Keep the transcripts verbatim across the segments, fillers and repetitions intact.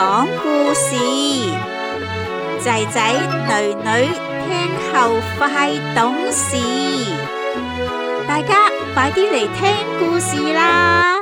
講故事，仔仔女女聽後快懂事，大家快啲嚟聽故事啦！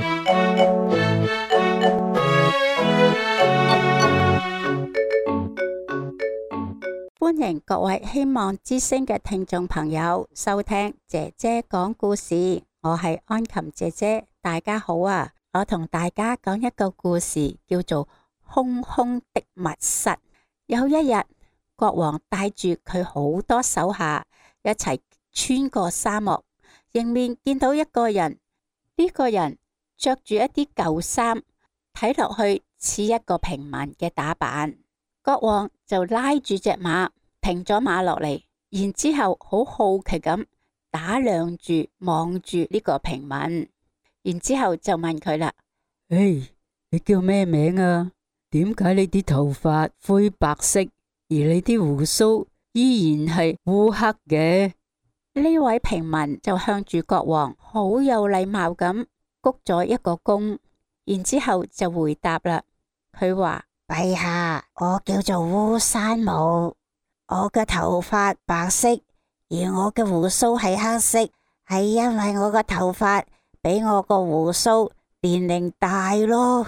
歡迎各位希望之聲嘅聽眾朋友收聽姐姐講故事，我係安琴姐姐，大家好啊！我同大家講一個故事，叫做《空空的密室》。有一日，國王帶住佢好多手下一齊穿過沙漠，迎面見到一個人。呢個人着住一啲舊衫，睇落去似一個平民嘅打扮。國王就拉住隻馬，停咗馬落嚟，然之後好好奇咁打量住望住呢個平民，然之後就問佢啦： 誒，你叫咩名啊？點解你啲頭髮灰白色，而你啲鬍鬚依然係烏黑嘅？ 呢位平民就向住國王好有禮貌咁鞠咗一個躬，然之後就回答啦。佢話：陛下，我叫做烏山姆，我嘅頭髮白色，而我嘅鬍鬚係黑色，係因為我嘅頭髮比我個鬍鬚年齡大咯。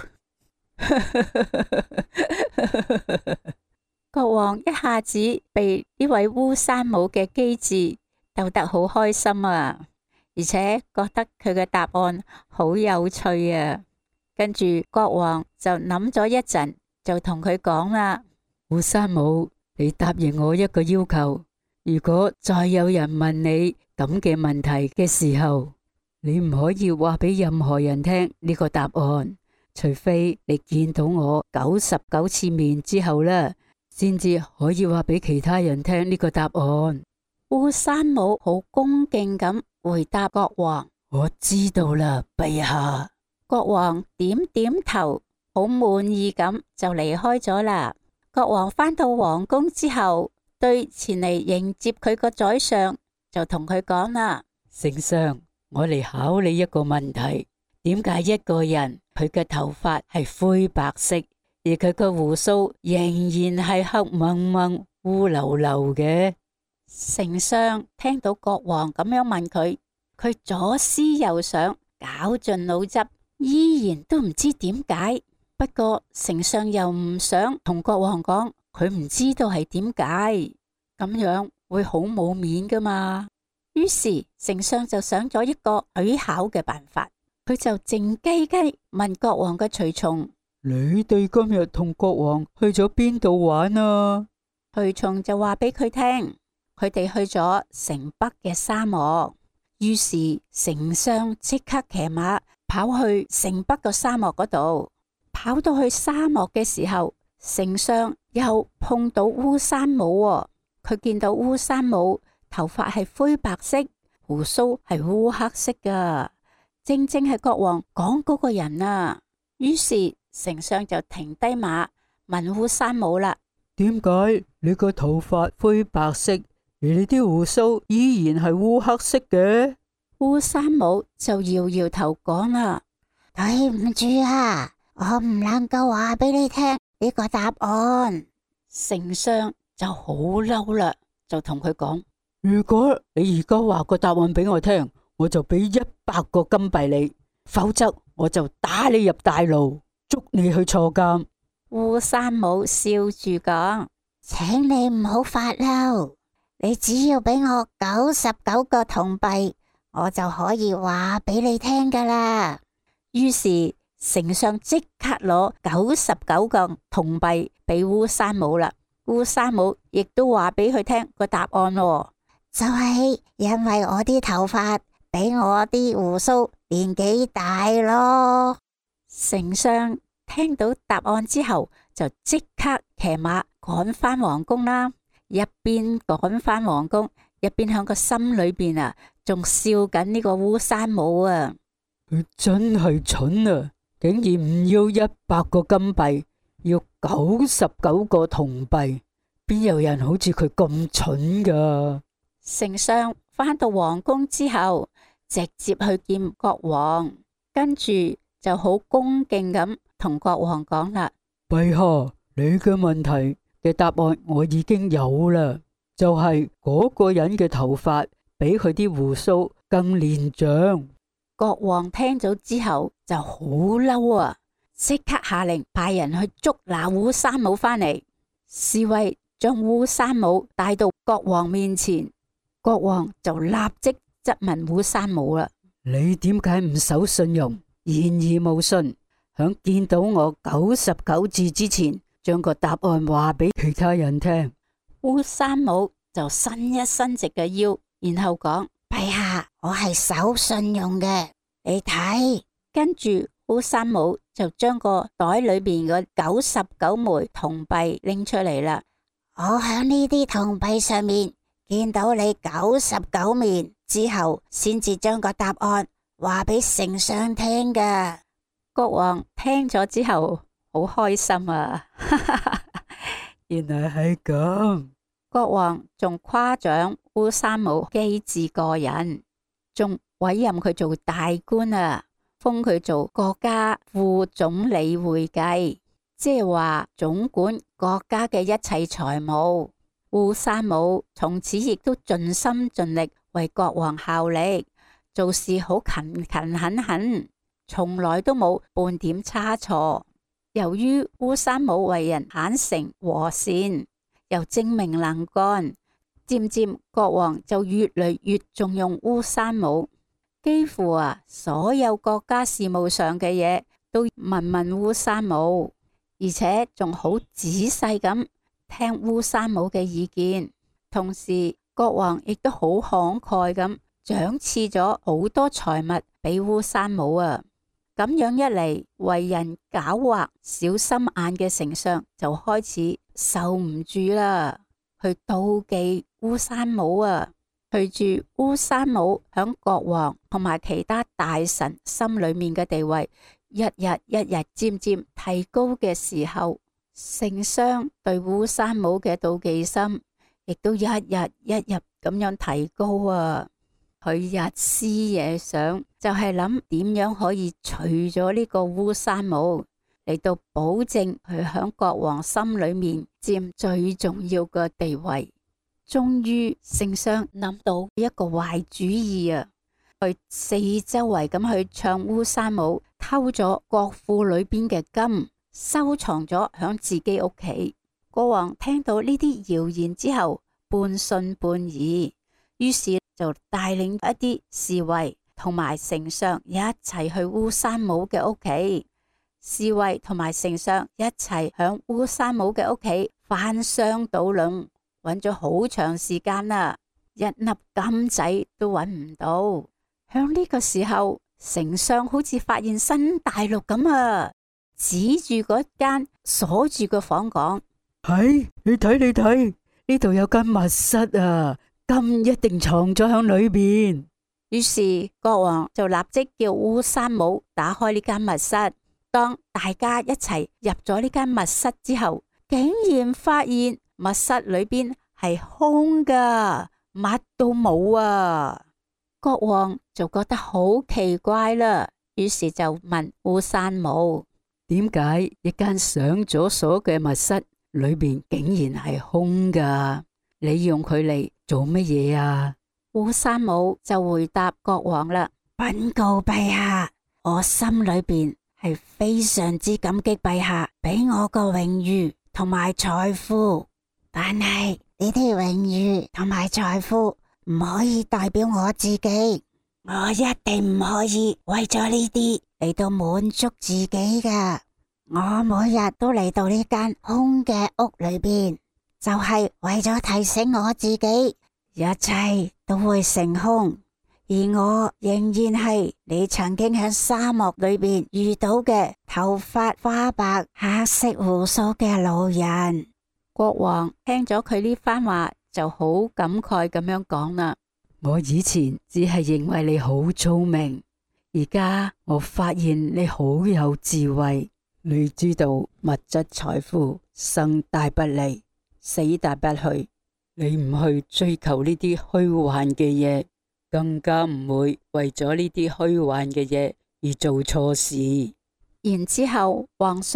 國王一下子被呢位烏山姆嘅機智逗得好開心啊，而且覺得佢嘅答案好有趣啊。跟住國王就諗咗一陣，就同佢講啦： 烏山姆，你答應我一個要求，如果再有人問你咁嘅問題嘅時候，你唔可以話俾任何人聽呢個答案，除非你見到我九十九次面之後呢，先至可以話俾其他人聽呢個答案。 烏山姆好恭敬咁回答國王： 我知道啦，陛下。 國王點點頭，好滿意咁就離開咗啦。國王返到皇宮之後，對前嚟迎接佢個宰相就同佢講啦： 丞相，我嚟考你一個問題，點解一個人佢嘅頭髮係灰白色，而佢個鬍鬚仍然係黑蒙蒙烏溜溜嘅？ 丞相聽到國王咁樣問佢，佢左思右想，絞盡腦汁，依然都唔知點解。不過丞相又唔想同國王講，佢唔知道係點解，咁樣會好冇面噶嘛。於是丞相就想咗一個取巧嘅辦法，佢就靜雞雞問國王嘅隨從： 你哋今日同國王去咗邊度玩啊？ 隨從就話俾佢聽，佢哋去咗城北嘅沙漠。於是丞相即刻騎馬跑去城北個沙漠嗰度。跑到去沙漠嘅時候，丞相又碰到烏山姆喎。佢見到烏山姆頭髮係灰白色，鬍鬚係烏黑色噶，正正係國王講嗰個人啊。於是丞相就停低馬問烏山姆啦： 點解你個頭髮灰白色，而你啲鬍鬚依然係烏黑色嘅？ 烏山姆就搖搖頭講啦：對唔住啊，我唔能夠話俾你聽呢個答案。丞相就好嬲啦，就同佢講： 如果你而家話個答案俾我聽，我就俾一百個金幣你，否則我就打你入大牢，捉你去坐監。 烏山姆笑住講：請你唔好發嬲，你只要俾我九十九個銅幣，我就可以話俾你聽噶啦。於是丞相即刻攞九十九個銅幣俾烏山姆啦。烏山姆亦都話俾佢聽個答案喎，就係因為我啲頭髮比我啲鬍鬚年紀大咯。丞相聽到答案之後，就即刻騎馬趕返皇宮啦。一邊趕返皇宮，一邊響個心裏邊啊，仲笑緊呢個烏山姆啊。 佢真係蠢啊！竟然唔要一百個金幣，要九十九個銅幣，邊有人好似佢咁蠢噶？ 丞相返到皇宮之後，直接去見國王，跟住就好恭敬咁同國王講啦： 陛下，你嘅問題嘅答案我已經有啦，就係嗰個人嘅頭髮比佢啲鬍鬚更年長。 國王聽咗之後就好嬲啊，即刻下令派人去捉拿烏山帽返嚟。侍衛將烏山帽帶到國王面前，國王就立即質問烏山帽啦： 你點解唔守信用，言而無信？響見到我九十九次之前，將個答案話俾其他人聽。 烏山帽就伸一伸直嘅腰，然後講：陛下，我係守信用嘅，你睇。跟住烏山帽就將個袋裏邊嘅九十九枚銅幣拎出嚟啦。我響呢啲銅幣上面見到你九十九面之後，先至將個答案話俾丞相聽㗎。國王聽咗之後好開心啊！ 原來係咁。 國王仲誇獎烏山帽機智過人，仲委任佢做大官啊，封佢做國家副總理會計，即係話總管國家嘅一切財務。烏山帽從此亦都盡心盡力為國王效力，做事好勤勤懇懇，從來都冇半點差錯。由於烏山帽為人坦誠和善，又精明能幹，漸漸國王就越嚟越重用烏山帽，幾乎啊所有國家事務上嘅嘢都問問烏山帽，而且仲好仔細咁聽烏山帽嘅意見。同時國王亦都好慷慨咁獎賜咗好多財物俾烏山帽啊！咁樣一嚟，為人狡猾、小心眼嘅丞相就開始受唔住啦，去妒忌烏山帽啊！隨住烏山帽響國王同埋其他大臣心裏面嘅地位一日一日漸漸提高嘅時候，丞相對烏山帽嘅妒忌心亦都一日一日咁樣提高啊！佢日思夜想，就係諗點樣可以除咗呢個烏山帽，嚟到保證佢響國王心裏面佔最重要嘅地位。終於丞相諗到一個壞主意啊！佢四周圍咁去唱烏山帽偷咗國庫裏邊嘅金，收藏咗響自己屋企。國王聽到呢啲謠言之後，半信半疑，於是就帶領一啲侍衛同埋丞相一齊去烏山帽嘅屋企。侍衛同埋丞相一齊響烏山帽嘅屋企翻箱倒籠，揾咗好長時間啦，一粒金仔都揾唔到。響呢個時候，丞相好似發現新大陸咁啊，指住嗰間鎖住個房講： 係，你睇你睇，呢度有間密室啊，金一定藏咗響裏邊。 於是國王就立即叫烏山帽打開呢間密室。當大家一齊入咗呢間密室之後，竟然發現密室裏邊係空噶，乜都冇啊！國王就覺得好奇怪啦，於是就問烏山帽： 點解一間上咗鎖嘅密室裏邊竟然係空噶？你用佢嚟做乜嘢啊？ 烏山帽就回答國王啦：稟告陛下，我心裏邊係非常之感激陛下俾我個榮譽同埋財富，但係呢啲榮譽同埋財富唔可以代表我自己，我一定唔可以為咗呢啲嚟到滿足自己噶。我每日都嚟到呢間空嘅屋裏邊，就係為咗提醒我自己，一切都會成空，而我仍然係你曾經喺沙漠裏邊遇到嘅頭髮花白、黑色鬍鬚嘅老人。國王聽咗佢呢番話，就好感慨咁樣講啦： 我以前只係認為你好聰明，而家我發現你好有智慧。你知道物質財富生大不嚟，死大不去。你唔去追求呢啲虛幻嘅嘢，更加唔會為咗呢啲虛幻嘅嘢而做錯事。 然之後皇上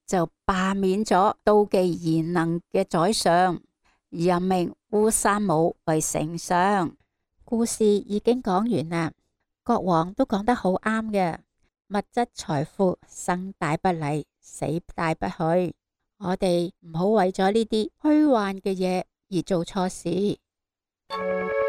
就罷免咗妒忌賢能嘅宰相，任命烏山武為丞相。故事已經講完啦，國王都講得好啱嘅，物質財富生帶不嚟，死帶不去。我哋唔好為咗呢啲虛幻嘅嘢而做錯事。